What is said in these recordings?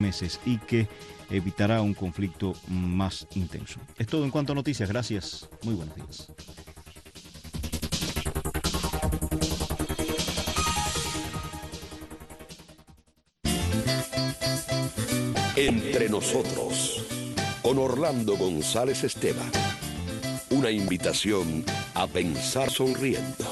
meses y que evitará un conflicto más intenso. Es todo en cuanto a noticias. Gracias. Muy buenos días. Entre nosotros, con Orlando González Esteban. Una invitación a pensar sonriendo.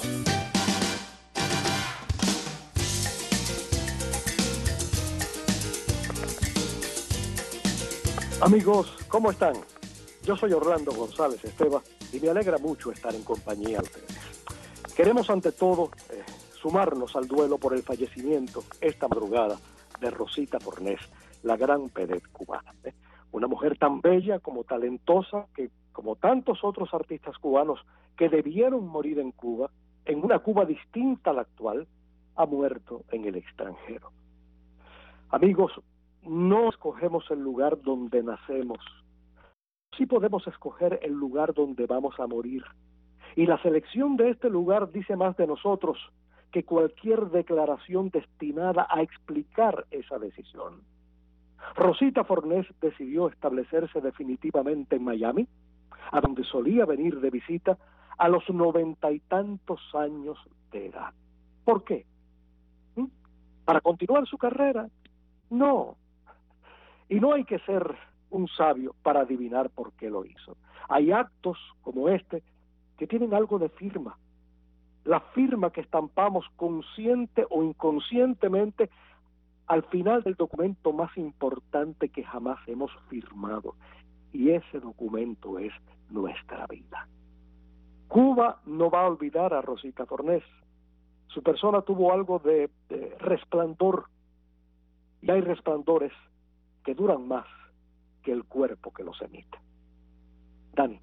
Amigos, ¿cómo están? Yo soy Orlando González Esteban y me alegra mucho estar en compañía de ustedes. Queremos ante todo sumarnos al duelo por el fallecimiento esta madrugada de Rosita Fornés, la gran vedette cubana. Una mujer tan bella como talentosa que, como tantos otros artistas cubanos que debieron morir en Cuba, en una Cuba distinta a la actual, ha muerto en el extranjero. Amigos, no escogemos el lugar donde nacemos. Sí podemos escoger el lugar donde vamos a morir. Y la selección de este lugar dice más de nosotros que cualquier declaración destinada a explicar esa decisión. Rosita Fornés decidió establecerse definitivamente en Miami, a donde solía venir de visita a los 90 y tantos años de edad. ¿Por qué? ¿Para continuar su carrera? No. Y no hay que ser un sabio para adivinar por qué lo hizo. Hay actos como este que tienen algo de firma. La firma que estampamos consciente o inconscientemente al final del documento más importante que jamás hemos firmado. Y ese documento es nuestra vida. Cuba no va a olvidar a Rosita Fornés. Su persona tuvo algo de resplandor. Y hay resplandores que duran más que el cuerpo que los emite. Dani.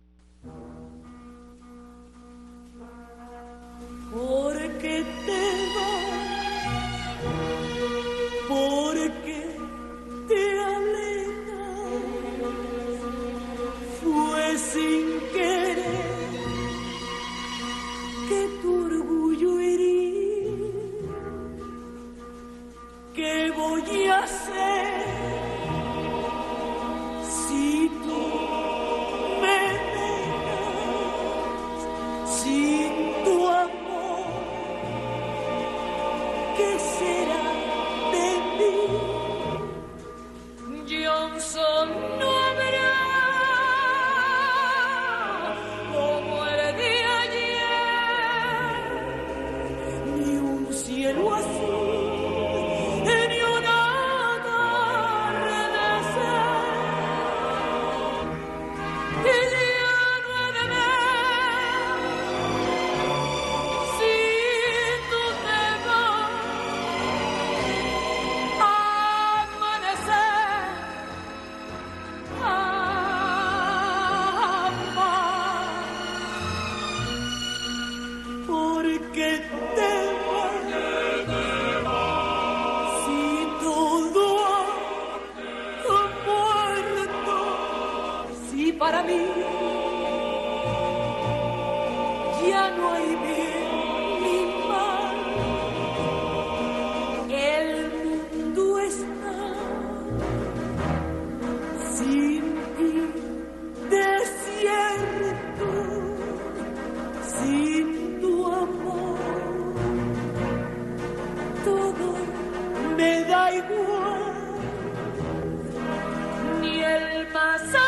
Porque te vas, porque te alejas, fue sin querer que tu orgullo herí. ¿Qué voy a hacer si tú me dejas sin tu amor? ¿Qué será de mí? Johnson no habrá como el de ayer, ni un cielo azul. Para mí ya no hay bien ni mal, el mundo está sin ti desierto, sin tu amor, todo me da igual, ni el más allá.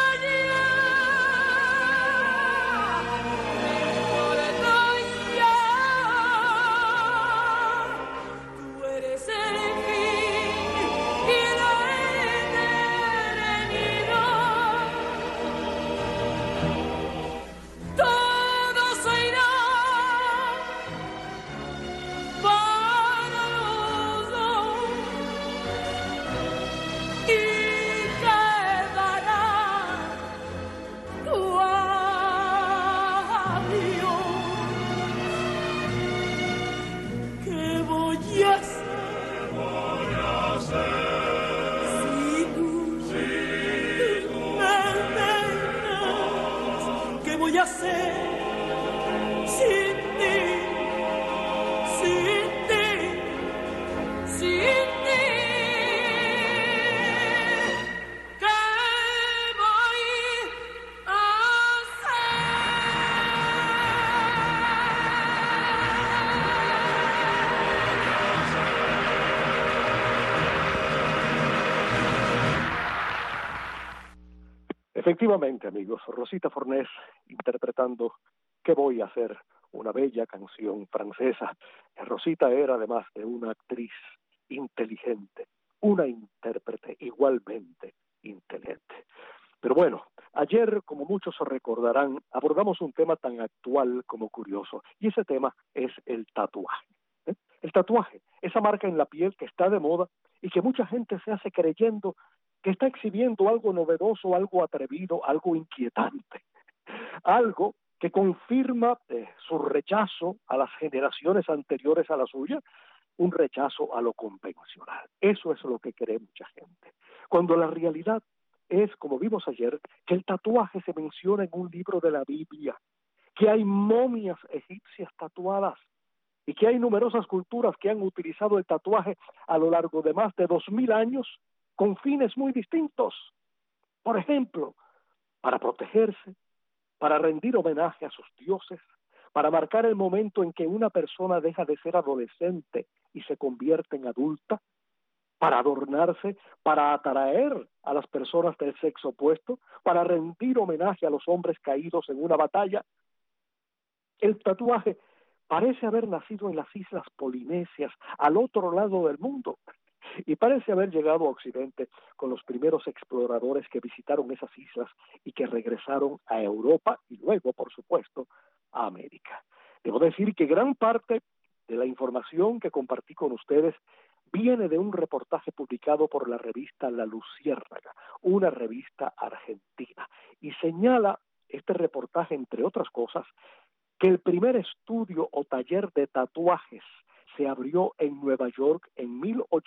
Efectivamente, amigos, Rosita Fornés interpretando ¿Qué voy a hacer? Una bella canción francesa. Rosita era además de una actriz inteligente, una intérprete igualmente inteligente. Pero bueno, ayer, como muchos recordarán, abordamos un tema tan actual como curioso, y ese tema es el tatuaje. El tatuaje, esa marca en la piel que está de moda y que mucha gente se hace creyendo que está exhibiendo algo novedoso, algo atrevido, algo inquietante, algo que confirma su rechazo a las generaciones anteriores a la suya, un rechazo a lo convencional. Eso es lo que cree mucha gente. Cuando la realidad es, como vimos ayer, que el tatuaje se menciona en un libro de la Biblia, que hay momias egipcias tatuadas y que hay numerosas culturas que han utilizado el tatuaje a lo largo de más de 2000 años con fines muy distintos. Por ejemplo, para protegerse, para rendir homenaje a sus dioses, para marcar el momento en que una persona deja de ser adolescente y se convierte en adulta, para adornarse, para atraer a las personas del sexo opuesto, para rendir homenaje a los hombres caídos en una batalla. El tatuaje parece haber nacido en las islas polinesias, al otro lado del mundo, y parece haber llegado a Occidente con los primeros exploradores que visitaron esas islas y que regresaron a Europa y luego, por supuesto, a América. Debo decir que gran parte de la información que compartí con ustedes viene de un reportaje publicado por la revista La Luciérnaga, una revista argentina, y señala este reportaje, entre otras cosas, que el primer estudio o taller de tatuajes se abrió en Nueva York en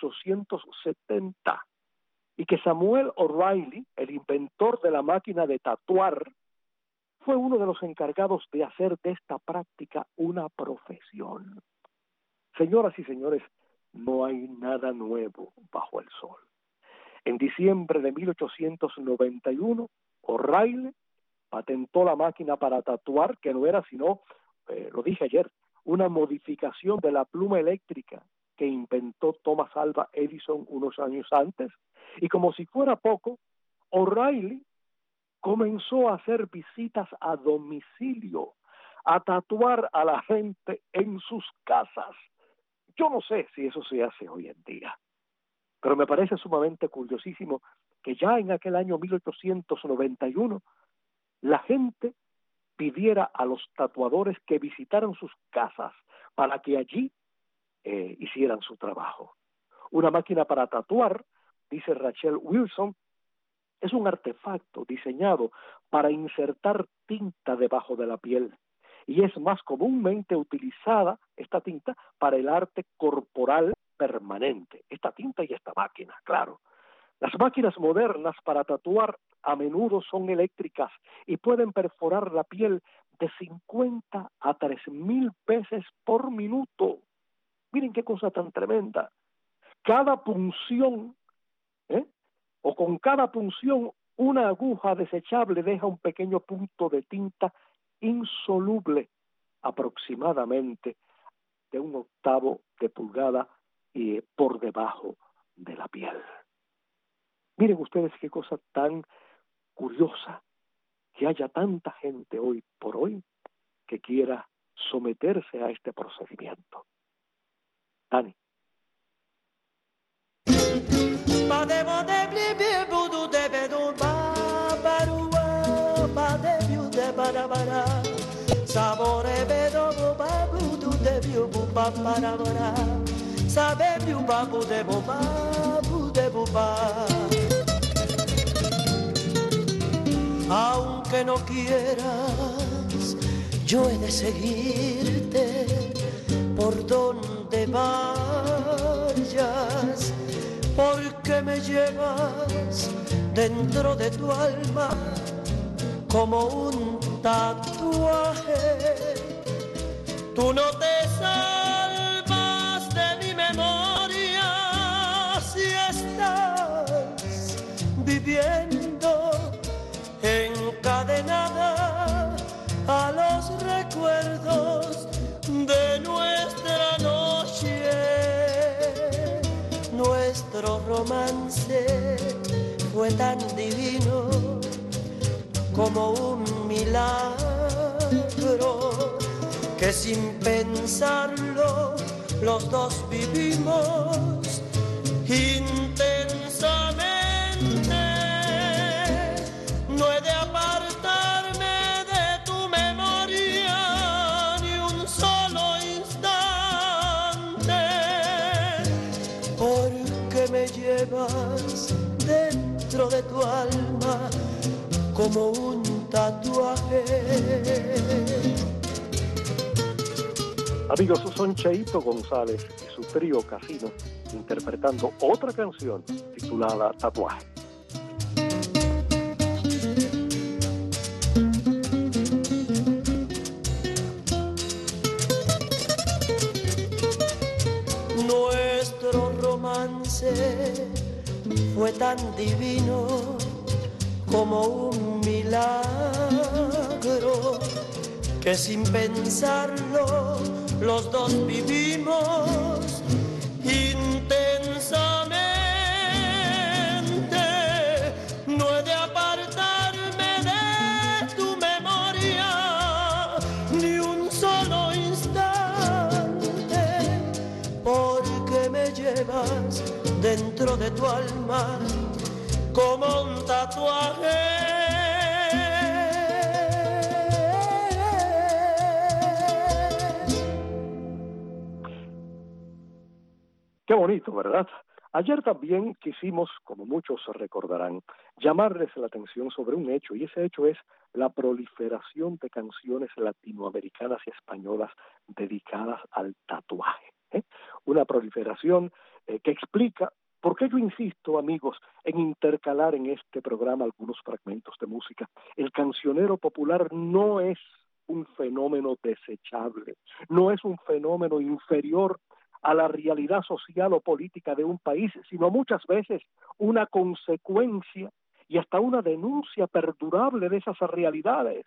1870 y que Samuel O'Reilly, el inventor de la máquina de tatuar, fue uno de los encargados de hacer de esta práctica una profesión. Señoras y señores, no hay nada nuevo bajo el sol. En diciembre de 1891, O'Reilly patentó la máquina para tatuar, que no era sino, lo dije ayer, una modificación de la pluma eléctrica que inventó Thomas Alva Edison unos años antes, y como si fuera poco, O'Reilly comenzó a hacer visitas a domicilio, a tatuar a la gente en sus casas. Yo no sé si eso se hace hoy en día, pero me parece sumamente curiosísimo que ya en aquel año 1891 la gente pidiera a los tatuadores que visitaran sus casas para que allí hicieran su trabajo. Una máquina para tatuar, dice Rachel Wilson, es un artefacto diseñado para insertar tinta debajo de la piel y es más comúnmente utilizada esta tinta para el arte corporal permanente. Esta tinta y esta máquina, claro. Las máquinas modernas para tatuar a menudo son eléctricas y pueden perforar la piel de 50 a 3,000 veces por minuto. Miren qué cosa tan tremenda. Cada punción, o con cada punción, una aguja desechable deja un pequeño punto de tinta insoluble, aproximadamente de 1/8 de pulgada por debajo de la piel. Miren ustedes qué cosa tan curiosa que haya tanta gente hoy por hoy que quiera someterse a este procedimiento. Dani. Aunque no quieras, yo he de seguirte por donde vayas, porque me llevas dentro de tu alma como un tatuaje. Tú no te salvas de mi memoria si estás viviendo encadenada a los recuerdos de nuestra noche. Nuestro romance fue tan divino, como un milagro que sin pensarlo los dos vivimos intensamente. No he de apartarme de tu memoria ni un solo instante, porque me llevas dentro de tu alma como un tatuaje. Amigos, son Cheito González y su trío Casino interpretando otra canción titulada Tatuaje. Nuestro romance fue tan divino como un milagro que sin pensarlo los dos vivimos intensamente. No he de apartarme de tu memoria ni un solo instante, porque me llevas dentro de tu alma como un tatuaje. Qué bonito, ¿verdad? Ayer también quisimos, como muchos recordarán, llamarles la atención sobre un hecho, y ese hecho es la proliferación de canciones latinoamericanas y españolas dedicadas al tatuaje, ¿eh? Una proliferación que explica por qué yo insisto, amigos, en intercalar en este programa algunos fragmentos de música. El cancionero popular no es un fenómeno desechable, no es un fenómeno inferior a la realidad social o política de un país, sino muchas veces una consecuencia y hasta una denuncia perdurable de esas realidades.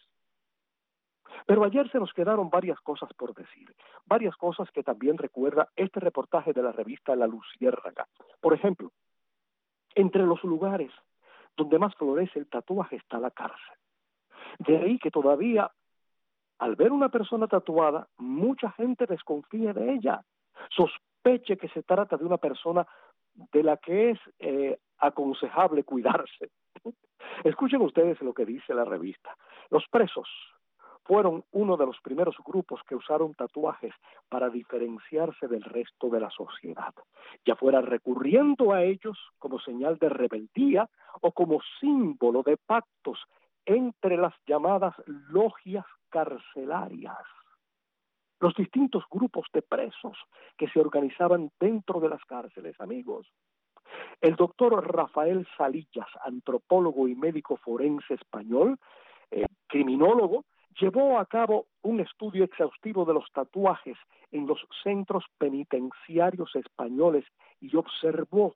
Pero ayer se nos quedaron varias cosas por decir, varias cosas que también recuerda este reportaje de la revista La Luciérnaga. Por ejemplo, entre los lugares donde más florece el tatuaje está la cárcel. De ahí que todavía, al ver una persona tatuada, mucha gente desconfía de ella, sospeche que se trata de una persona de la que es aconsejable cuidarse. Escuchen ustedes lo que dice la revista. Los presos fueron uno de los primeros grupos que usaron tatuajes para diferenciarse del resto de la sociedad, ya fuera recurriendo a ellos como señal de rebeldía o como símbolo de pactos entre las llamadas logias carcelarias. Los distintos grupos de presos que se organizaban dentro de las cárceles, amigos. El doctor Rafael Salillas, antropólogo y médico forense español, criminólogo, llevó a cabo un estudio exhaustivo de los tatuajes en los centros penitenciarios españoles y observó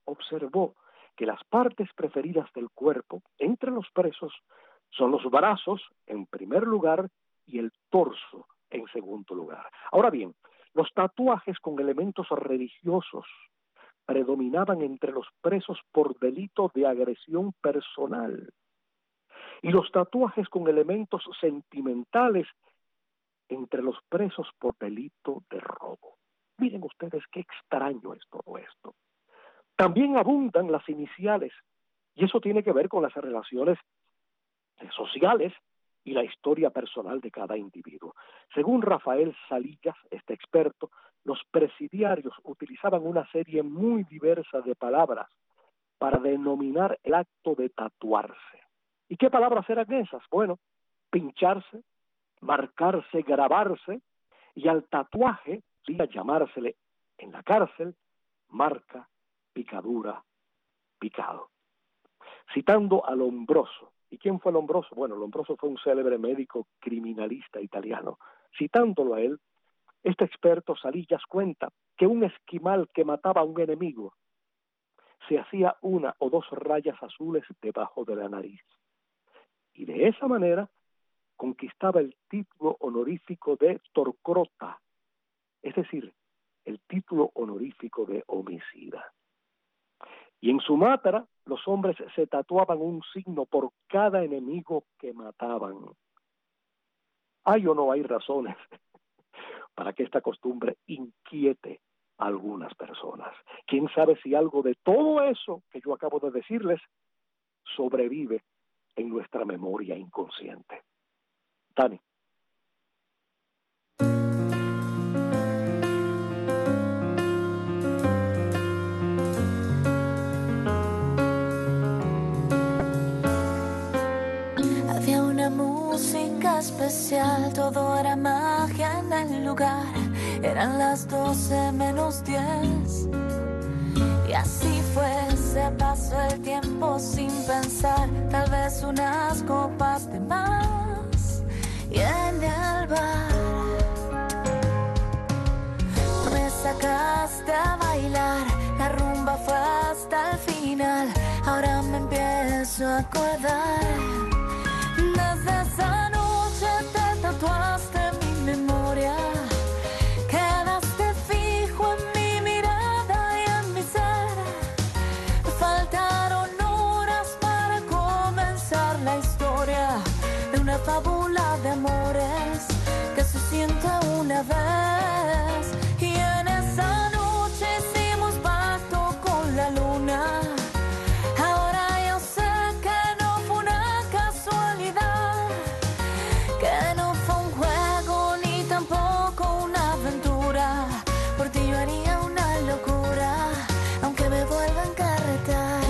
que las partes preferidas del cuerpo entre los presos son los brazos, en primer lugar, y el torso, en segundo lugar. Ahora bien, los tatuajes con elementos religiosos predominaban entre los presos por delito de agresión personal y los tatuajes con elementos sentimentales entre los presos por delito de robo. Miren ustedes qué extraño es todo esto. También abundan las iniciales y eso tiene que ver con las relaciones sociales y la historia personal de cada individuo. Según Rafael Salillas, este experto, los presidiarios utilizaban una serie muy diversa de palabras para denominar el acto de tatuarse. ¿Y qué palabras eran esas? Bueno, pincharse, marcarse, grabarse, y al tatuaje, llamársele en la cárcel, marca, picadura, picado. Citando a Lombroso. ¿Y quién fue Lombroso? Bueno, Lombroso fue un célebre médico criminalista italiano. Citándolo a él, este experto Salillas cuenta que un esquimal que mataba a un enemigo se hacía una o dos rayas azules debajo de la nariz. Y de esa manera conquistaba el título honorífico de torcrota, es decir, el título honorífico de homicida. Y en Sumatra los hombres se tatuaban un signo por cada enemigo que mataban. ¿Hay o no hay razones para que esta costumbre inquiete a algunas personas? ¿Quién sabe si algo de todo eso que yo acabo de decirles sobrevive en nuestra memoria inconsciente? Dani. Había una música especial, todo era magia en el lugar. Eran las 12 menos 10. Y así fue, se pasó el tiempo sin pensar. Tal vez unas copas de más. Y en el bar me sacaste a bailar. La rumba fue hasta el final. Ahora me empiezo a acordar. Desde esa noche te tatuaste en mi memoria. Quedaste fijo en mi mirada y en mi ser. Faltaron horas para comenzar la historia de una fábula de amores que se siente una vez. Y en esa noche hicimos pacto con la luna. Ahora yo sé que no fue una casualidad, que no fue un juego ni tampoco una aventura. Por ti yo haría una locura, aunque me vuelva a encarretar.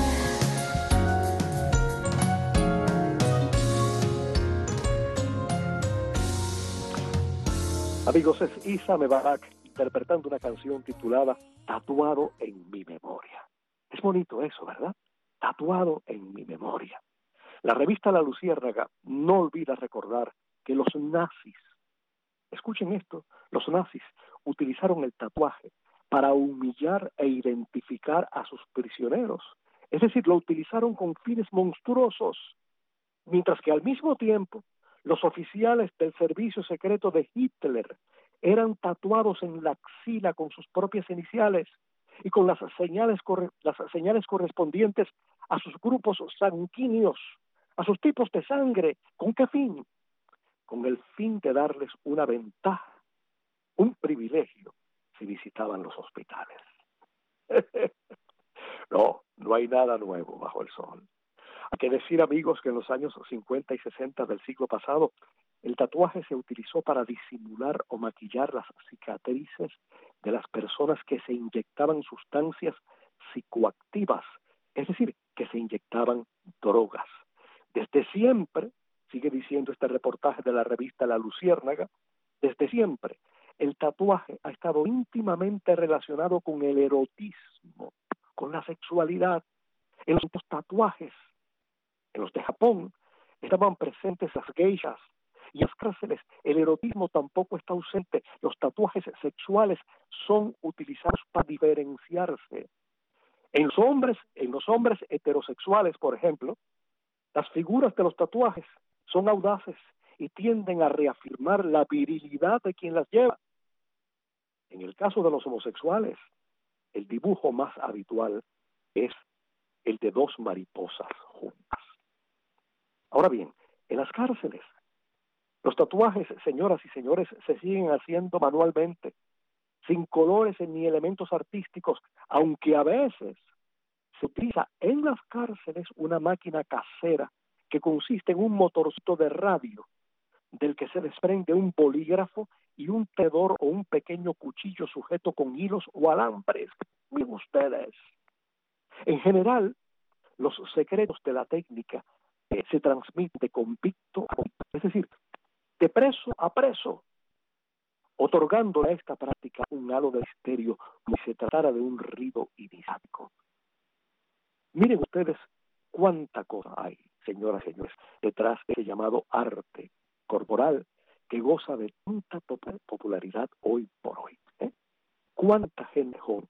Amigos, es Isa Mebarak interpretando una canción titulada Tatuado en mi memoria. Es bonito eso, ¿verdad? Tatuado en mi memoria. La revista La Luciérnaga no olvida recordar que los nazis, escuchen esto, los nazis utilizaron el tatuaje para humillar e identificar a sus prisioneros. Es decir, lo utilizaron con fines monstruosos, mientras que al mismo tiempo los oficiales del servicio secreto de Hitler eran tatuados en la axila con sus propias iniciales y con las señales correspondientes a sus grupos sanguíneos, a sus tipos de sangre. ¿Con qué fin? Con el fin de darles una ventaja, un privilegio, si visitaban los hospitales. No hay nada nuevo bajo el sol. Hay que decir, amigos, que en los años 50 y 60 del siglo pasado, el tatuaje se utilizó para disimular o maquillar las cicatrices de las personas que se inyectaban sustancias psicoactivas, es decir, que se inyectaban drogas. Desde siempre, sigue diciendo este reportaje de la revista La Luciérnaga, desde siempre el tatuaje ha estado íntimamente relacionado con el erotismo, con la sexualidad. En los tatuajes, en los de Japón, estaban presentes las geishas, y en las cárceles el erotismo tampoco está ausente. Los tatuajes sexuales son utilizados para diferenciarse. En los hombres heterosexuales, por ejemplo, las figuras de los tatuajes son audaces y tienden a reafirmar la virilidad de quien las lleva. En el caso de los homosexuales, el dibujo más habitual es el de dos mariposas juntas. Ahora bien, en las cárceles, los tatuajes, señoras y señores, se siguen haciendo manualmente, sin colores ni elementos artísticos, aunque a veces se utiliza en las cárceles una máquina casera que consiste en un motorcito de radio del que se desprende un bolígrafo y un tenedor o un pequeño cuchillo sujeto con hilos o alambres. Miren ustedes. En general, los secretos de la técnica se transmiten de convicto a convicto, es decir, de preso a preso, otorgando a esta práctica un halo de misterio como si se tratara de un rito iniciático. Miren ustedes cuánta cosa hay, señoras y señores, detrás de ese llamado arte corporal que goza de tanta popularidad hoy por hoy. ¿Cuánta gente joven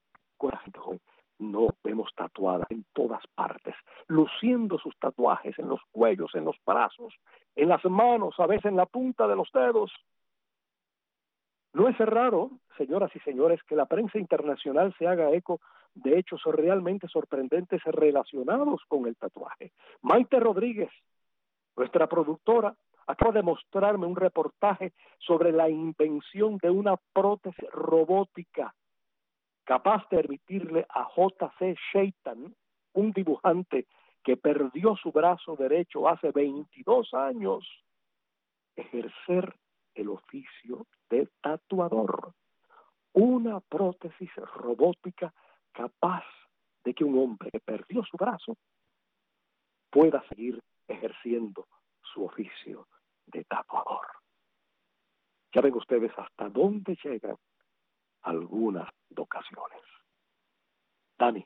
no vemos tatuada en todas partes, luciendo sus tatuajes en los cuellos, en los brazos, en las manos, a veces en la punta de los dedos? No es raro, señoras y señores, que la prensa internacional se haga eco de hechos realmente sorprendentes relacionados con el tatuaje. Maite Rodríguez, nuestra productora, acaba de mostrarme un reportaje sobre la invención de una prótesis robótica capaz de permitirle a J.C. Shaitan, un dibujante que perdió su brazo derecho hace 22 años, ejercer el oficio de tatuador. Una prótesis robótica capaz de que un hombre que perdió su brazo pueda seguir ejerciendo su oficio de tatuador. Ya ven ustedes hasta dónde llegan algunas ocasiones. Dani.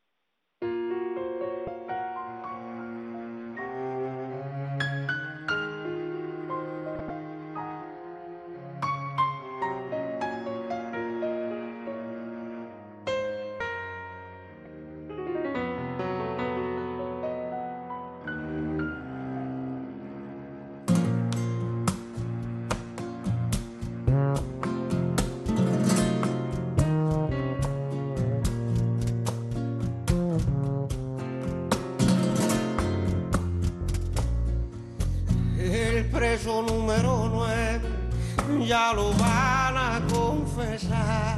Preso número 9, ya lo van a confesar.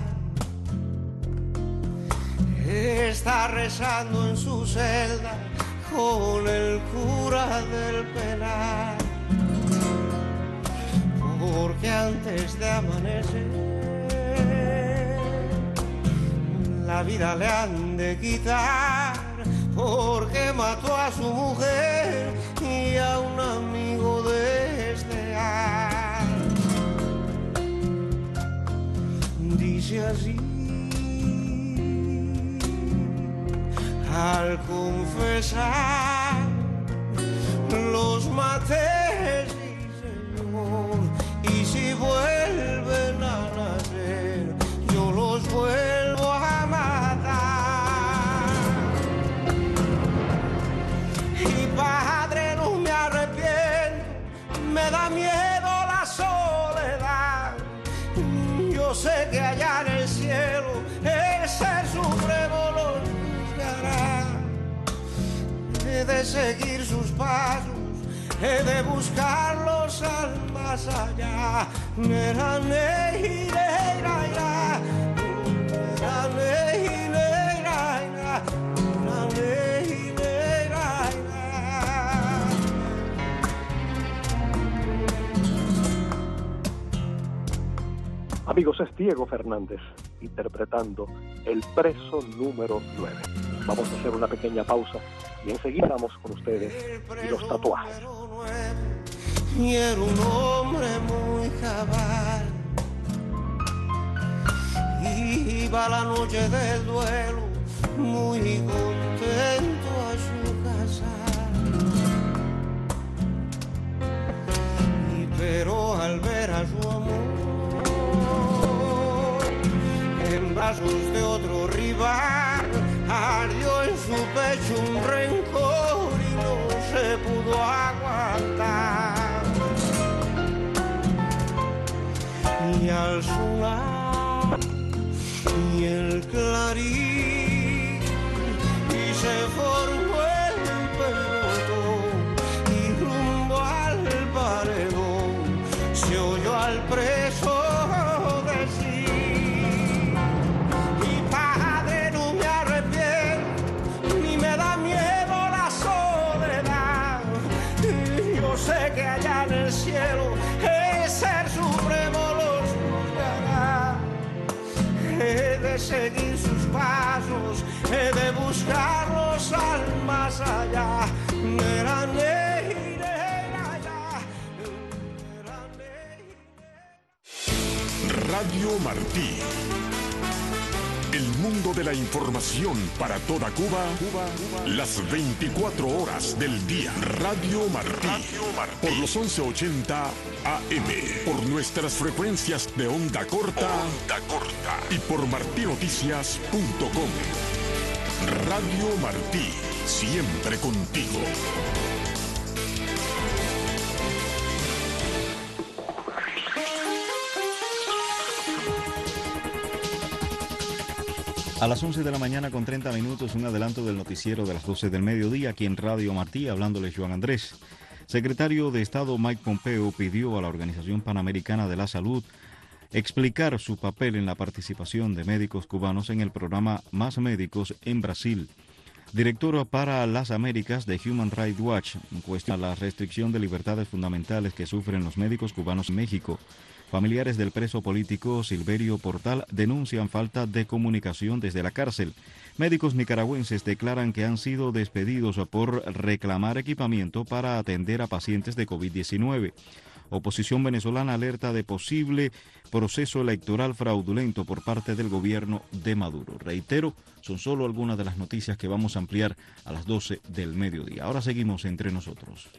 Está rezando en su celda con el cura del penal, porque antes de amanecer la vida le han de quitar, porque mató a su mujer y a un amigo desleal. Dice así: al confesar los maté, sí señor, y si vuelven a nacer yo los vuelvo a matar. Y padre, no me arrepiento, me da miedo la soledad. Yo sé que allá en el cielo el Ser Supremo los juzgará. He de seguir sus pasos, he de buscarlos al más allá. Amigos, es Diego Fernández interpretando El Preso número 9. Vamos a hacer una pequeña pausa y enseguida vamos con ustedes y los tatuajes. Y era un hombre muy cabal, iba la noche del duelo muy contento a su casa. Pero al ver a su amor en brazos de otro rival, ardió en su pecho un rencor y no se pudo aguantar. Y al sonar y el clarín y se formó el pelotón y rumbo al paredón se oyó al preso decir: mi padre, no me arrepiento ni me da miedo la soledad. Yo sé que allá en el cielo el Ser Supremo los juzgará. He de seguir sus pasos, he de buscarlos al más allá. Radio Martí. El mundo de la información para toda Cuba, las 24 horas del día. Radio Martí. Por los 1180 AM. Por nuestras frecuencias de onda corta. Y por martinoticias.com. Radio Martí. Siempre contigo. A las 11 de la mañana con 30 minutos, un adelanto del noticiero de las 12 del mediodía, aquí en Radio Martí, hablándoles Joan Andrés. Secretario de Estado Mike Pompeo pidió a la Organización Panamericana de la Salud explicar su papel en la participación de médicos cubanos en el programa Más Médicos en Brasil. Director para las Américas de Human Rights Watch cuestiona la restricción de libertades fundamentales que sufren los médicos cubanos en México. Familiares del preso político Silverio Portal denuncian falta de comunicación desde la cárcel. Médicos nicaragüenses declaran que han sido despedidos por reclamar equipamiento para atender a pacientes de COVID-19. Oposición venezolana alerta de posible proceso electoral fraudulento por parte del gobierno de Maduro. Reitero, son solo algunas de las noticias que vamos a ampliar a las 12 del mediodía. Ahora seguimos entre nosotros.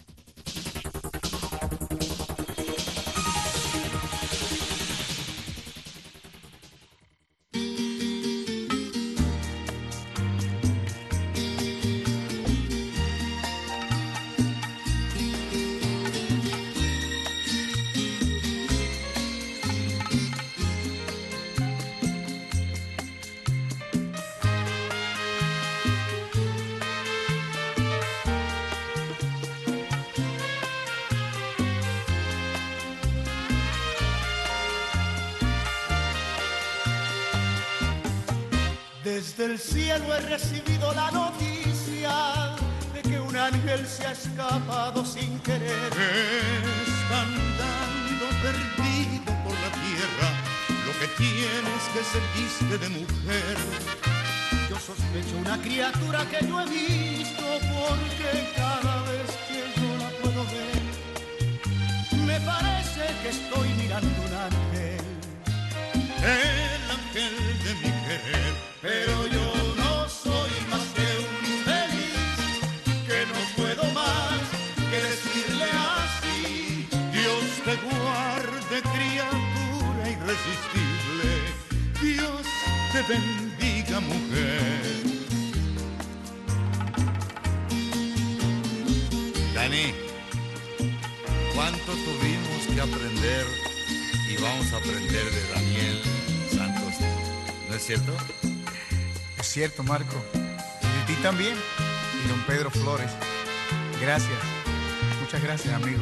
Desde el cielo he recibido la noticia de que un ángel se ha escapado sin querer. Está andando perdido por la tierra, lo que tiene es que se viste de mujer. Yo sospecho una criatura que yo he visto, porque cada vez que yo la puedo ver, me parece que estoy mirando un ángel. El ángel de mi querer. Pero yo no soy más que un infeliz, que no puedo más que decirle así. Dios te guarde, criatura irresistible. Dios te bendiga, mujer. Dani, ¿cuánto tuvimos que aprender y vamos a aprender de Daniel Santos? ¿No es cierto? Es cierto, Marco. Y de ti también. Y don Pedro Flores. Gracias. Muchas gracias, amigo.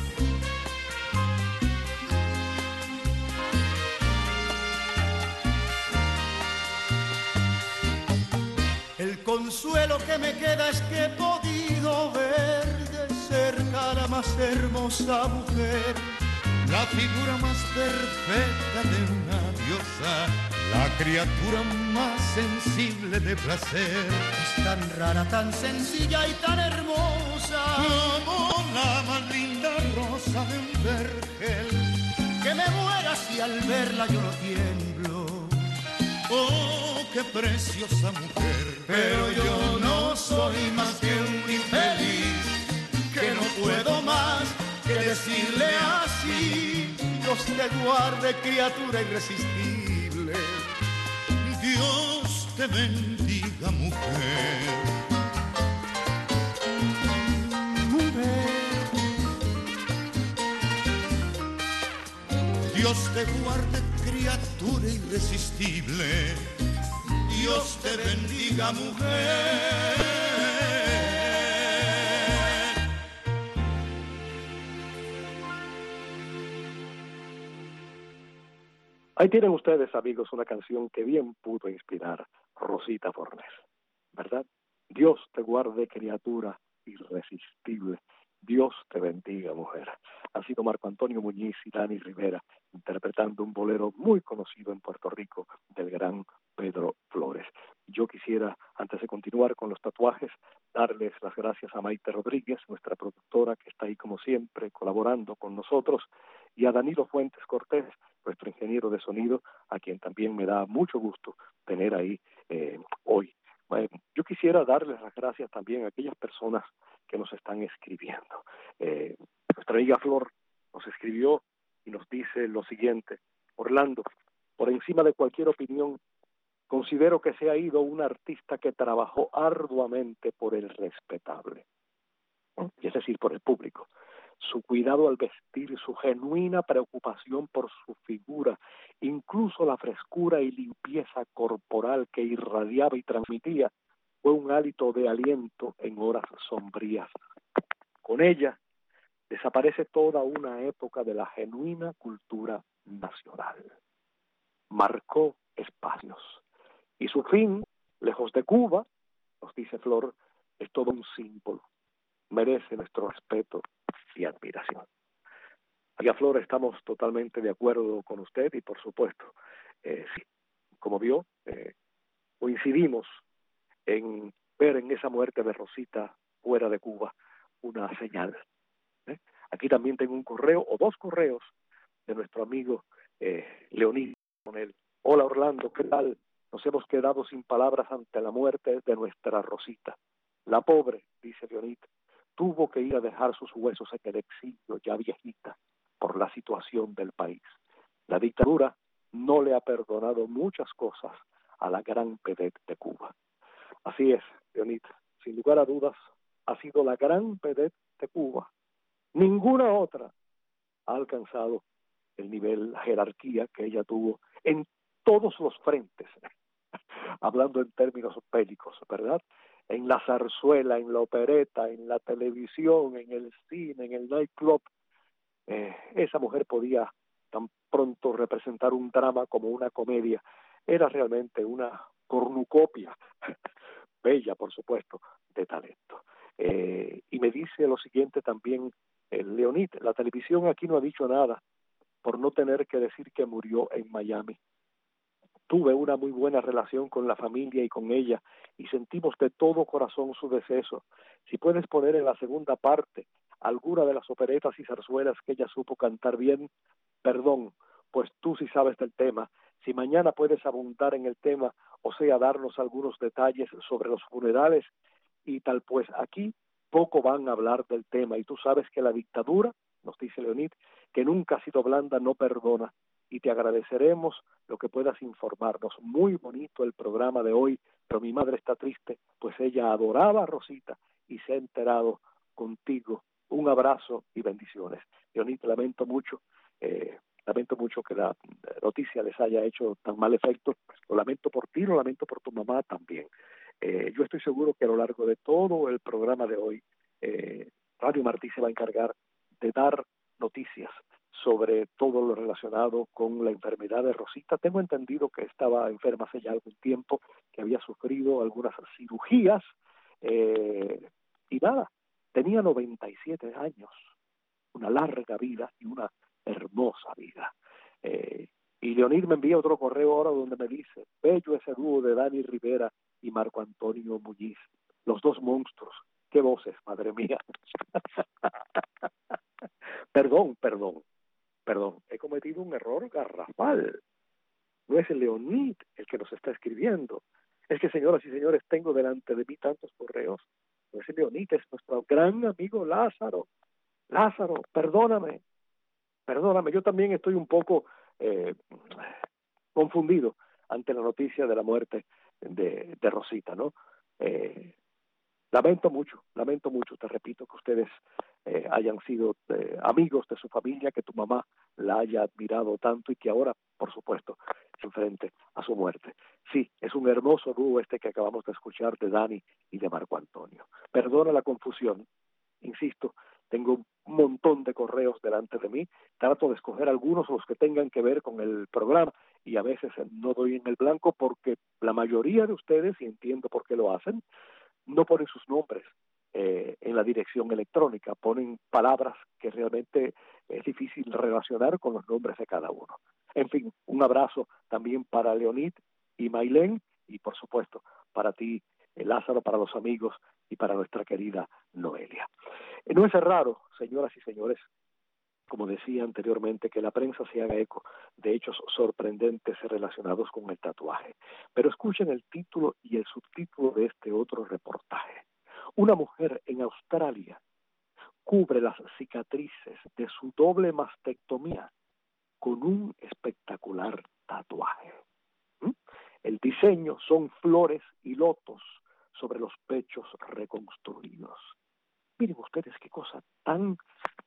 El consuelo que me queda es que he podido ver de cerca a la más hermosa mujer, la figura más perfecta de una diosa, la criatura más sensible de placer. Es tan rara, tan sencilla y tan hermosa, como la más linda rosa de un vergel, que me muera si al verla yo no tiemblo. Oh, qué preciosa mujer. Pero yo no soy más que un infeliz, que no puedo más que decirle así. Dios te guarde, criatura irresistible. Dios te bendiga, mujer. Mujer. Dios te guarde, criatura irresistible. Dios te bendiga, mujer. Ahí tienen ustedes, amigos, una canción que bien pudo inspirar Rosita Fornés, ¿verdad? Dios te guarde, criatura irresistible. Dios te bendiga, mujer. Ha sido Marco Antonio Muñiz y Dani Rivera interpretando un bolero muy conocido en Puerto Rico del gran Pedro Flores. Yo quisiera, antes de continuar con los tatuajes, darles las gracias a Maite Rodríguez, nuestra productora, que está ahí como siempre colaborando con nosotros, y a Danilo Fuentes Cortés, nuestro ingeniero de sonido, a quien también me da mucho gusto tener ahí hoy. Bueno, yo quisiera darles las gracias también a aquellas personas que nos están escribiendo. Nuestra amiga Flor nos escribió y nos dice lo siguiente: Orlando, por encima de cualquier opinión, considero que se ha ido un artista que trabajó arduamente por el respetable, es decir, por el público. su cuidado al vestir, su genuina preocupación por su figura, incluso la frescura y limpieza corporal que irradiaba y transmitía, fue un hálito de aliento en horas sombrías. Con ella desaparece toda una época de la genuina cultura nacional. Marcó espacios. Y su fin, lejos de Cuba, nos dice Flor, es todo un símbolo. Merece nuestro respeto y admiración. María Flor, estamos totalmente de acuerdo con usted y por supuesto, sí, como vio, coincidimos en ver en esa muerte de Rosita fuera de Cuba una señal. Aquí también tengo un correo o dos correos de nuestro amigo Leonid con él. Hola Orlando, ¿qué tal? Nos hemos quedado sin palabras ante la muerte de nuestra Rosita. La pobre, dice Leonid, tuvo que ir a dejar sus huesos en el exilio, ya viejita, por la situación del país. La dictadura no le ha perdonado muchas cosas a la gran vedette de Cuba. Así es, Leonid, sin lugar a dudas, ha sido la gran vedette de Cuba. Ninguna otra ha alcanzado el nivel, la jerarquía que ella tuvo en todos los frentes, hablando en términos bélicos, ¿verdad? En la zarzuela, en la opereta, en la televisión, en el cine, en el nightclub. Esa mujer podía tan pronto representar un drama como una comedia. Era realmente una cornucopia, bella, por supuesto, de talento. Y me dice lo siguiente también, Leonid, la televisión aquí no ha dicho nada por no tener que decir que murió en Miami. Tuve una muy buena relación con la familia y con ella y sentimos de todo corazón su deceso. Si puedes poner en la segunda parte alguna de las operetas y zarzuelas que ella supo cantar bien, perdón, pues tú sí sabes del tema. Si mañana puedes abundar en el tema, o sea, darnos algunos detalles sobre los funerales y tal, pues aquí poco van a hablar del tema y tú sabes que la dictadura, nos dice Leonid, que nunca ha sido blanda, no perdona y te agradeceremos lo que puedas informarnos. Muy bonito el programa de hoy, pero mi madre está triste, pues ella adoraba a Rosita y se ha enterado contigo. Un abrazo y bendiciones. Leonid, lamento mucho que la noticia les haya hecho tan mal efecto. Lo lamento por ti, lo lamento por tu mamá también. Yo estoy seguro que a lo largo de todo el programa de hoy, Radio Martí se va a encargar de dar noticias sobre todo lo relacionado con la enfermedad de Rosita. Tengo entendido que estaba enferma hace ya algún tiempo, que había sufrido algunas cirugías, y nada, tenía 97 años, una larga vida y una hermosa vida. Y Leonid me envía otro correo ahora donde me dice, bello ese dúo de Dani Rivera y Marco Antonio Muñiz, los dos monstruos, qué voces, madre mía. Perdón, he cometido un error garrafal. No es el Leonid el que nos está escribiendo. Es que, señoras y señores, tengo delante de mí tantos correos. No es el Leonid, es nuestro gran amigo Lázaro. Lázaro, perdóname, yo también estoy un poco confundido ante la noticia de la muerte de Rosita, ¿no? Lamento mucho, te repito, que ustedes hayan sido amigos de su familia, que tu mamá la haya admirado tanto y que ahora, por supuesto, se enfrente a su muerte. Sí, es un hermoso dúo este que acabamos de escuchar de Dani y de Marco Antonio. Perdona la confusión, insisto, tengo un montón de correos delante de mí, trato de escoger algunos, los que tengan que ver con el programa, y a veces no doy en el blanco porque la mayoría de ustedes, y entiendo por qué lo hacen, no ponen sus nombres en la dirección electrónica, ponen palabras que realmente es difícil relacionar con los nombres de cada uno. En fin, un abrazo también para Leonid y Maylén, y por supuesto para ti, Lázaro, para los amigos y para nuestra querida Noelia. No es raro, señoras y señores, como decía anteriormente, que la prensa se haga eco de hechos sorprendentes relacionados con el tatuaje. Pero escuchen el título y el subtítulo de este otro reportaje. Una mujer en Australia cubre las cicatrices de su doble mastectomía con un espectacular tatuaje. El diseño son flores y lotos sobre los pechos reconstruidos. Miren ustedes qué cosa tan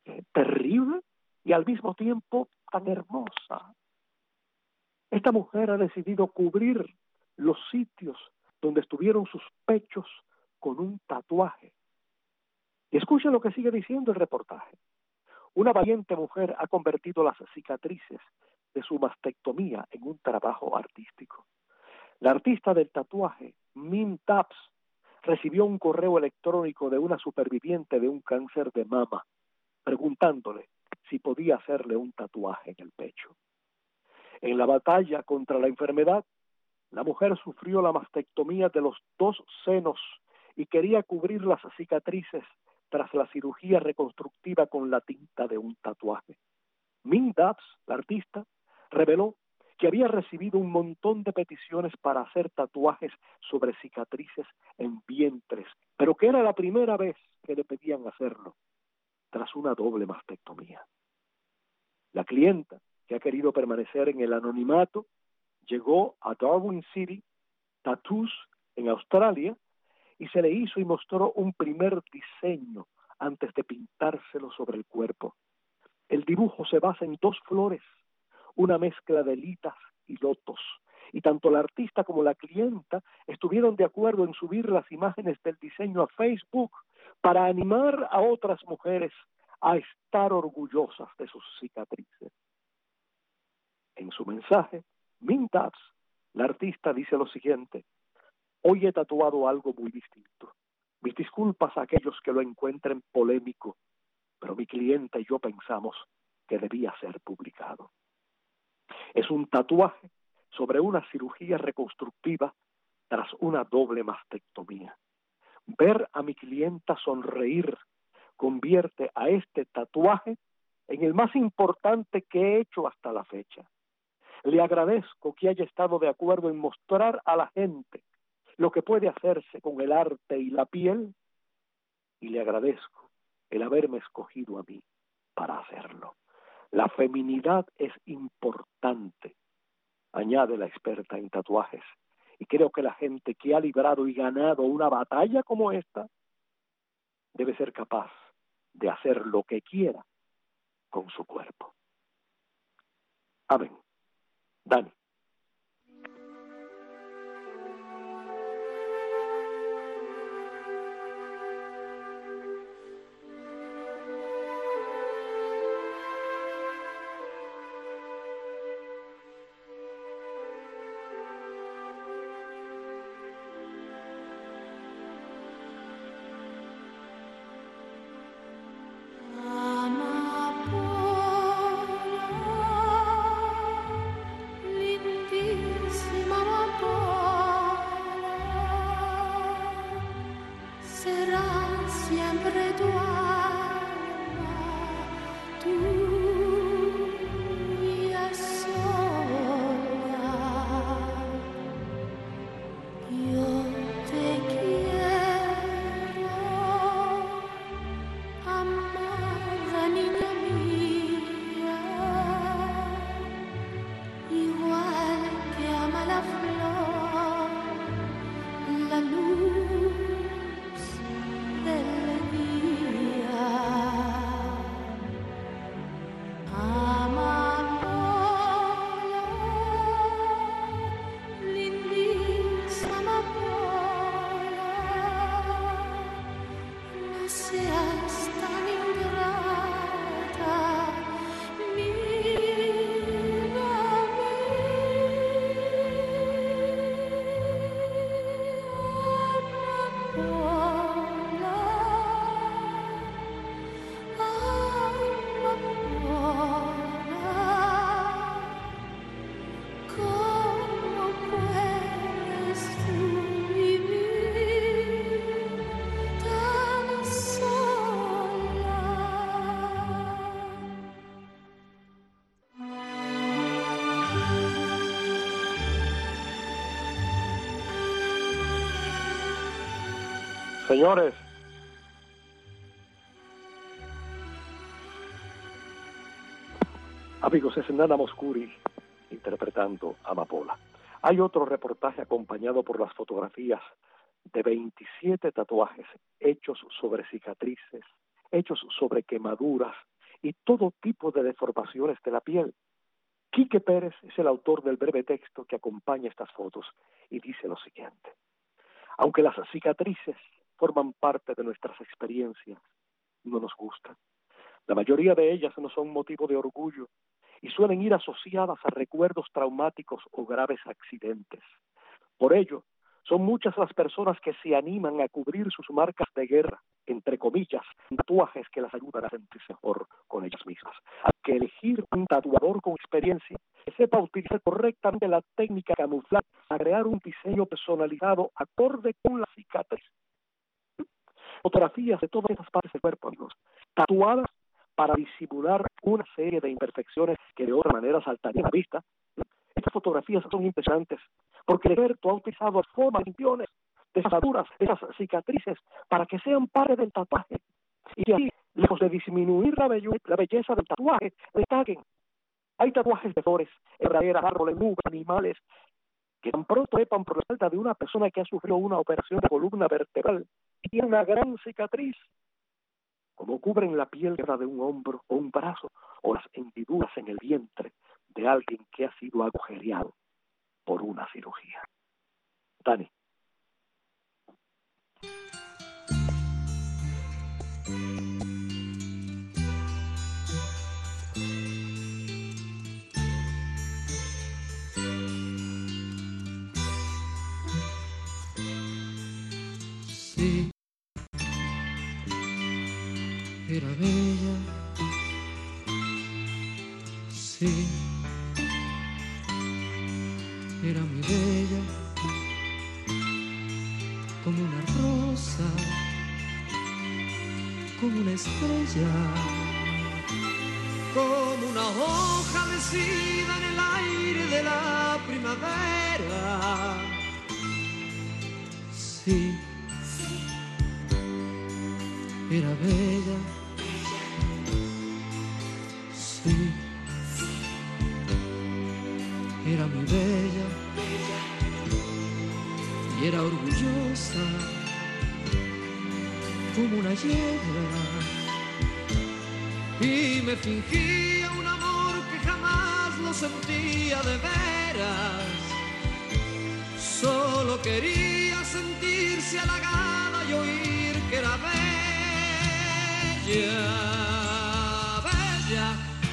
terrible y al mismo tiempo tan hermosa. Esta mujer ha decidido cubrir los sitios donde estuvieron sus pechos con un tatuaje. Y escuchen lo que sigue diciendo el reportaje. Una valiente mujer ha convertido las cicatrices de su mastectomía en un trabajo artístico. La artista del tatuaje, Min Tabs, recibió un correo electrónico de una superviviente de un cáncer de mama, preguntándole si podía hacerle un tatuaje en el pecho. En la batalla contra la enfermedad, la mujer sufrió la mastectomía de los 2 senos y quería cubrir las cicatrices tras la cirugía reconstructiva con la tinta de un tatuaje. Min Tabs, la artista, reveló que había recibido un montón de peticiones para hacer tatuajes sobre cicatrices en vientres, pero que era la primera vez que le pedían hacerlo, tras una doble mastectomía. La clienta, que ha querido permanecer en el anonimato, llegó a Darwin City Tattoos en Australia y se le hizo y mostró un primer diseño antes de pintárselo sobre el cuerpo. El dibujo se basa en 2 flores, una mezcla de litas y lotos, y tanto la artista como la clienta estuvieron de acuerdo en subir las imágenes del diseño a Facebook para animar a otras mujeres a estar orgullosas de sus cicatrices. En su mensaje, Min Tabs, la artista, dice lo siguiente: hoy he tatuado algo muy distinto. Mis disculpas a aquellos que lo encuentren polémico, pero mi clienta y yo pensamos que debía ser publicado. Es un tatuaje sobre una cirugía reconstructiva tras una doble mastectomía. Ver a mi clienta sonreír convierte a este tatuaje en el más importante que he hecho hasta la fecha. Le agradezco que haya estado de acuerdo en mostrar a la gente lo que puede hacerse con el arte y la piel, y le agradezco el haberme escogido a mí para hacerlo. La feminidad es importante, añade la experta en tatuajes, y creo que la gente que ha librado y ganado una batalla como esta debe ser capaz de hacer lo que quiera con su cuerpo. Amén. Dani. Señores, amigos, es Nana Mouskouri interpretando Amapola. Hay otro reportaje acompañado por las fotografías de 27 tatuajes hechos sobre cicatrices, hechos sobre quemaduras y todo tipo de deformaciones de la piel. Quique Pérez es el autor del breve texto que acompaña estas fotos y dice lo siguiente: aunque las cicatrices forman parte de nuestras experiencias, no nos gustan. La mayoría de ellas no son motivo de orgullo y suelen ir asociadas a recuerdos traumáticos o graves accidentes. Por ello, son muchas las personas que se animan a cubrir sus marcas de guerra, entre comillas, tatuajes que las ayudan a sentirse mejor con ellas mismas. Hay que elegir un tatuador con experiencia que sepa utilizar correctamente la técnica de camuflaje para crear un diseño personalizado acorde con la cicatriz. Fotografías de todas esas partes del cuerpo, amigos, tatuadas para disimular una serie de imperfecciones que de otra manera saltarían a la vista. Estas fotografías son impresionantes porque el experto ha utilizado formas, millones de tatuaduras, de esas cicatrices, para que sean parte del tatuaje. Y así, lejos de disminuir la belleza del tatuaje, destaquen. Hay tatuajes de flores, herraderas, árboles, nubes, animales, que tan pronto trepan por la espalda de una persona que ha sufrido una operación de columna vertebral y tiene una gran cicatriz, como cubren la piel de un hombro o un brazo, o las hendiduras en el vientre de alguien que ha sido agujereado por una cirugía. Dani. Sí, era bella, sí, era muy bella, como una rosa, como una estrella, como una hoja mecida en el aire de la primavera. Sí, era bella, sí, era muy bella y era orgullosa como una yegua y me fingía un amor que jamás lo sentía de veras. Solo quería sentirse halagada y oír que era bella, bella,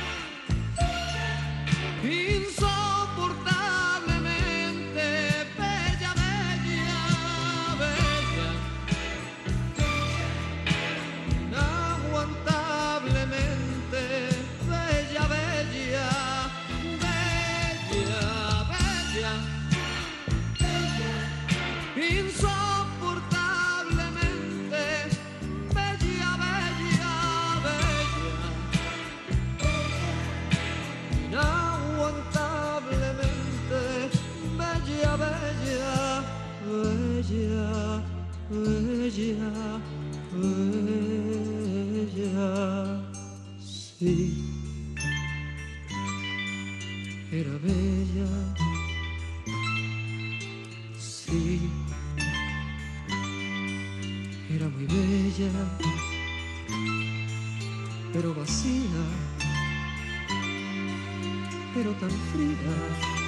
insoportablemente bella, bella, bella, inaguantablemente bella, bella, bella, bella, insoportablemente bella, bella, bella, inaguantablemente bella, bella, bella, bella, bella, sí, era bella. Sí, era muy bella, pero vacía, pero tan fría.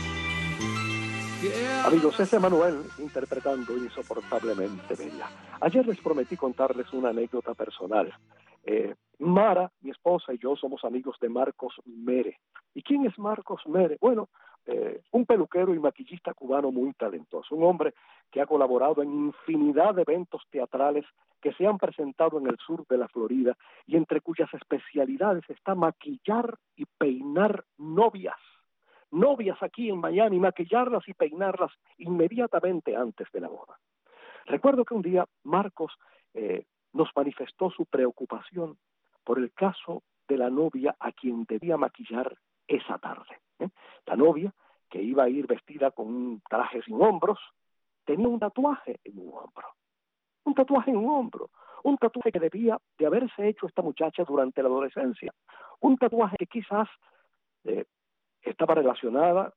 Amigos, es Emanuel interpretando Insoportablemente Bella. Ayer les prometí contarles una anécdota personal. Mara, mi esposa, y yo somos amigos de Marcos Mere. ¿Y quién es Marcos Mere? Bueno, un peluquero y maquillista cubano muy talentoso, un hombre que ha colaborado en infinidad de eventos teatrales que se han presentado en el sur de la Florida y entre cuyas especialidades está maquillar y peinar novias aquí en Miami, maquillarlas y peinarlas inmediatamente antes de la boda. Recuerdo que un día Marcos nos manifestó su preocupación por el caso de la novia a quien debía maquillar esa tarde. La novia, que iba a ir vestida con un traje sin hombros, tenía un tatuaje en un hombro. Un tatuaje en un hombro. Un tatuaje que debía de haberse hecho esta muchacha durante la adolescencia. Un tatuaje que quizás estaba relacionado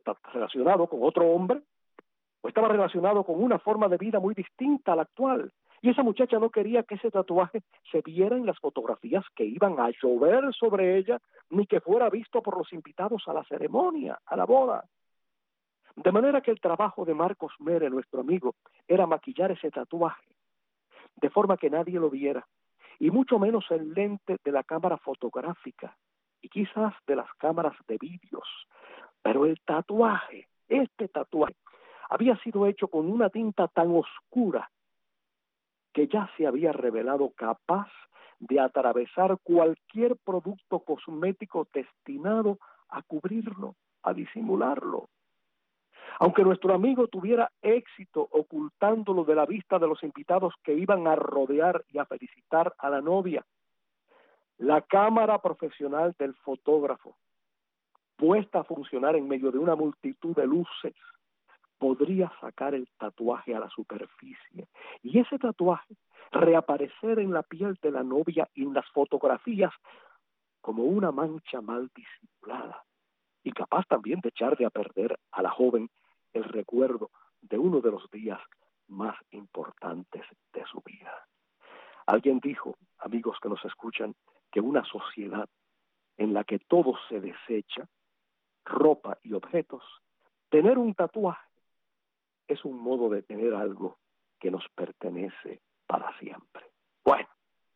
con otro hombre, o estaba relacionado con una forma de vida muy distinta a la actual. Y esa muchacha no quería que ese tatuaje se viera en las fotografías que iban a llover sobre ella, ni que fuera visto por los invitados a la ceremonia, a la boda. De manera que el trabajo de Marcos Mere, nuestro amigo, era maquillar ese tatuaje, de forma que nadie lo viera, y mucho menos el lente de la cámara fotográfica, y quizás de las cámaras de vídeos. Pero el tatuaje, este tatuaje, había sido hecho con una tinta tan oscura que ya se había revelado capaz de atravesar cualquier producto cosmético destinado a cubrirlo, a disimularlo. Aunque nuestro amigo tuviera éxito ocultándolo de la vista de los invitados que iban a rodear y a felicitar a la novia, la cámara profesional del fotógrafo, puesta a funcionar en medio de una multitud de luces, podría sacar el tatuaje a la superficie y ese tatuaje reaparecer en la piel de la novia y en las fotografías como una mancha mal disimulada y capaz también de echar a perder a la joven el recuerdo de uno de los días más importantes de su vida. Alguien dijo, amigos que nos escuchan, que una sociedad en la que todo se desecha, ropa y objetos, tener un tatuaje es un modo de tener algo que nos pertenece para siempre. Bueno,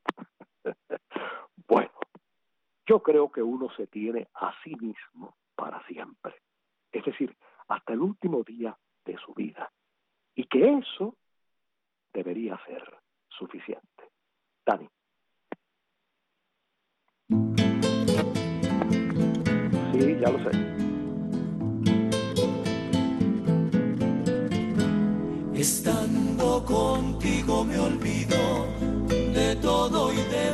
yo creo que uno se tiene a sí mismo para siempre, es decir, hasta el último día de su vida, y que eso debería ser suficiente. Dani. Sí, ya lo sé. Estando contigo me olvido de todo y de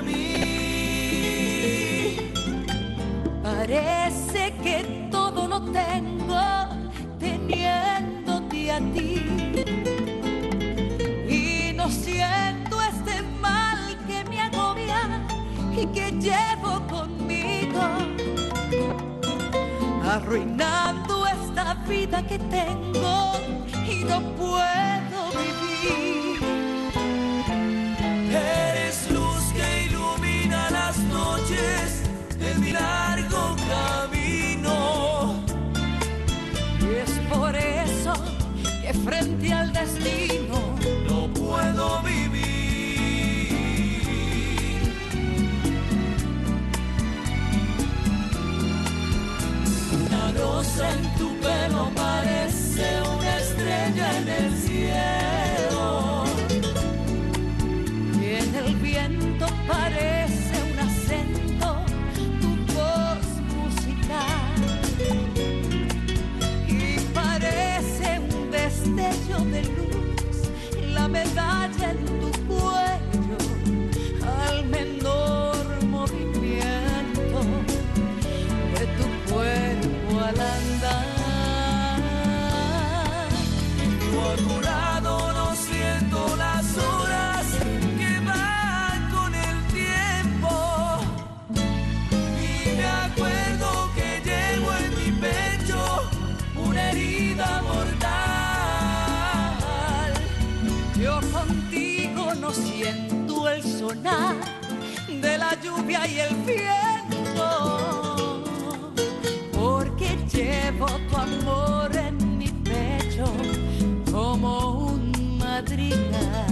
mí. Parece que todo lo tengo teniéndote a ti. Y no siento este mal que me agobia y que llevo conmigo, arruinando esta vida que tengo y no puedo vivir. Eres luz que ilumina las noches de mi largo camino. Y es por eso que frente al destino no puedo vivir. Una rosa en tu pelo parece una estrella en el cielo, y en el viento parece un acento tu voz musical, y parece un destello de luz la medalla en tu cuello al menor movimiento de tu cuerpo al andar. a tu lado no siento las horas que van con el tiempo, y me acuerdo que llevo en mi pecho una herida mortal. Yo contigo no siento el sonar de la lluvia y el viento, porque llevo tu amor en mi pecho como un madrigal.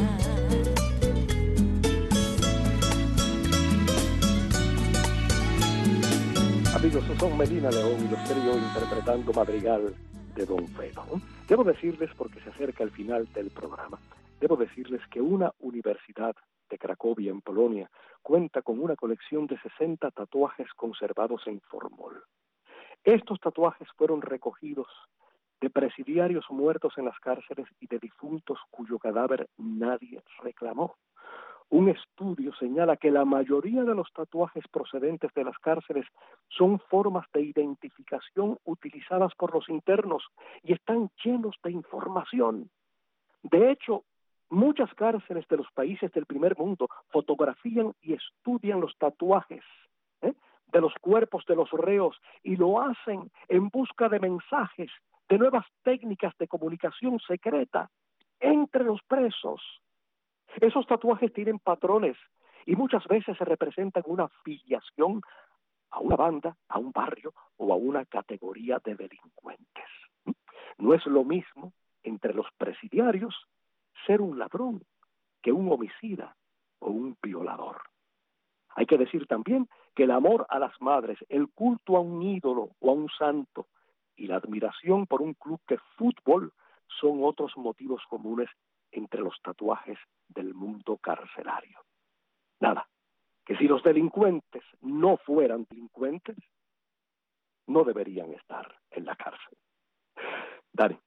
Amigos, son Melina León y los tríos interpretando Madrigal de Don Felo. Debo decirles, porque se acerca el final del programa, debo decirles que una universidad de Cracovia, en Polonia, cuenta con una colección de 60 tatuajes conservados en formol. Estos tatuajes fueron recogidos de presidiarios muertos en las cárceles y de difuntos cuyo cadáver nadie reclamó. Un estudio señala que la mayoría de los tatuajes procedentes de las cárceles son formas de identificación utilizadas por los internos y están llenos de información. De hecho, muchas cárceles de los países del primer mundo fotografían y estudian los tatuajes de los cuerpos de los reos y lo hacen en busca de mensajes, de nuevas técnicas de comunicación secreta entre los presos. Esos tatuajes tienen patrones y muchas veces se representan una filiación a una banda, a un barrio o a una categoría de delincuentes. No es lo mismo entre los presidiarios ser un ladrón que un homicida o un violador. Hay que decir también que el amor a las madres, el culto a un ídolo o a un santo y la admiración por un club de fútbol son otros motivos comunes entre los tatuajes del mundo carcelario. Nada, que si los delincuentes no fueran delincuentes, no deberían estar en la cárcel. Dani.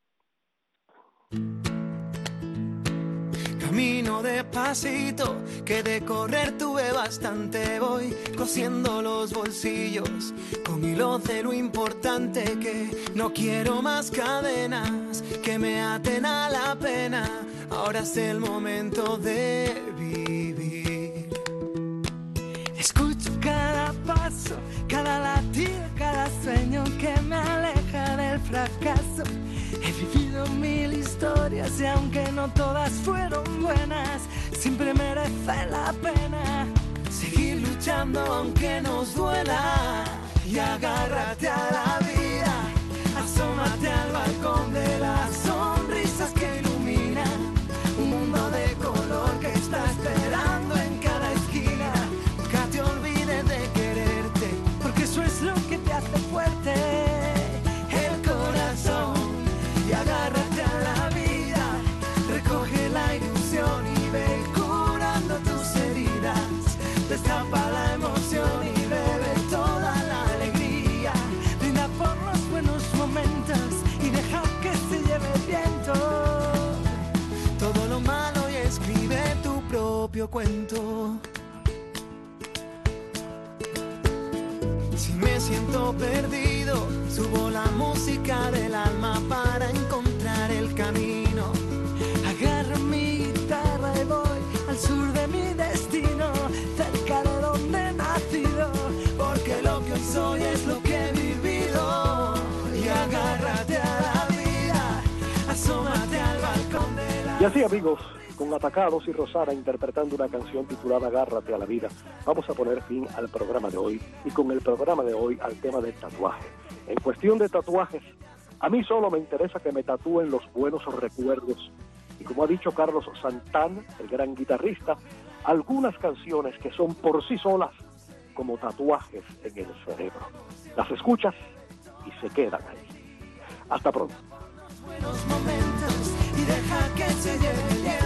Camino despacito, que de correr tuve bastante. Voy cosiendo los bolsillos con hilos de lo importante, que no quiero más cadenas que me aten a la pena. Ahora es el momento de vivir. Escucho cada paso, cada latido, cada sueño que me aleja del fracaso. He vivido 1000 historias y aunque no todas fueron buenas, siempre merece la pena seguir luchando aunque nos duela. Y agárrate a la vida, asómate al balcón de las sonrisas que iluminan un mundo de color que está esperando en cada esquina. Nunca te olvides de quererte, porque eso es lo que te hace fuerte. El corazón. Y agárrate a la vida, recoge la ilusión y ve curando tus heridas. Destapa la emoción y bebe toda la alegría. Brinda por los buenos momentos y deja que se lleve el viento todo lo malo y escribe tu propio cuento. Si me siento perdido, subo la música del alma para encontrar el camino. Agarro mi guitarra y voy al sur de mi destino, cerca de donde he nacido, porque lo que hoy soy es lo que he vivido. Y agárrate a la vida, asómate al balcón de la... Y así, amigos, con Atacados y Rosana interpretando una canción titulada Agárrate a la vida, vamos a poner fin al programa de hoy, y con el programa de hoy al tema del tatuaje. En cuestión de tatuajes, a mí solo me interesa que me tatúen los buenos recuerdos, y como ha dicho Carlos Santana, el gran guitarrista, algunas canciones que son por sí solas como tatuajes en el cerebro. Las escuchas y se quedan ahí. Hasta pronto. Buenos momentos y deja que se lleve el